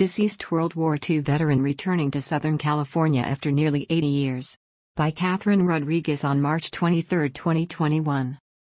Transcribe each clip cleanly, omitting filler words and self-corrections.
Deceased World War II veteran returning to Southern California after nearly 80 years. By Catherine Rodriguez on March 23, 2021.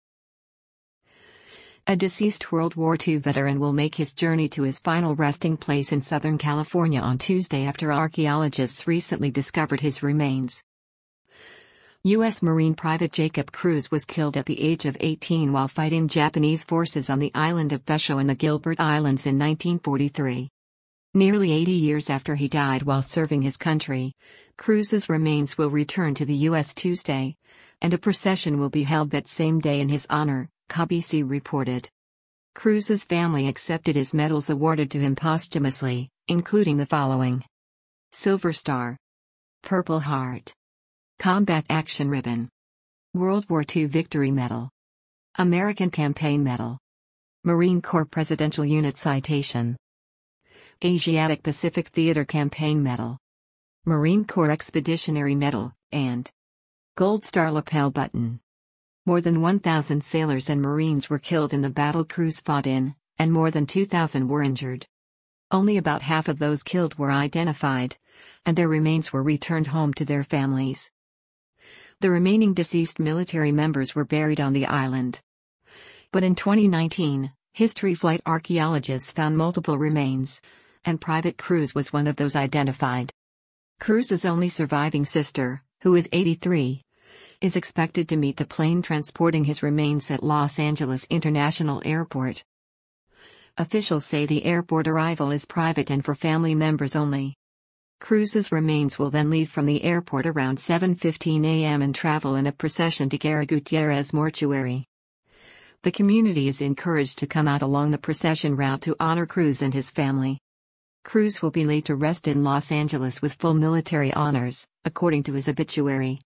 A deceased World War II veteran will make his journey to his final resting place in Southern California on Tuesday after archaeologists recently discovered his remains. U.S. Marine Private Jacob Cruz was killed at the age of 18 while fighting Japanese forces on the island of Besho in the Gilbert Islands in 1943. Nearly 80 years after he died while serving his country, Cruz's remains will return to the U.S. Tuesday, and a procession will be held that same day in his honor, KBC reported. Cruz's family accepted his medals awarded to him posthumously, including the following: Silver Star, Purple Heart, Combat Action Ribbon, World War II Victory Medal, American Campaign Medal, Marine Corps Presidential Unit Citation, Asiatic Pacific Theater Campaign Medal, Marine Corps Expeditionary Medal, and Gold Star Lapel Button. More than 1,000 sailors and Marines were killed in the battle Cruz fought in, and more than 2,000 were injured. Only about half of those killed were identified, and their remains were returned home to their families. The remaining deceased military members were buried on the island. But in 2019, History Flight archaeologists found multiple remains, and Private Cruz was one of those identified. Cruz's only surviving sister, who is 83, is expected to meet the plane transporting his remains at Los Angeles International Airport. Officials say the airport arrival is private and for family members only. Cruz's remains will then leave from the airport around 7:15 a.m. and travel in a procession to Guerra Gutierrez Mortuary. The community is encouraged to come out along the procession route to honor Cruz and his family. Cruz will be laid to rest in Los Angeles with full military honors, according to his obituary.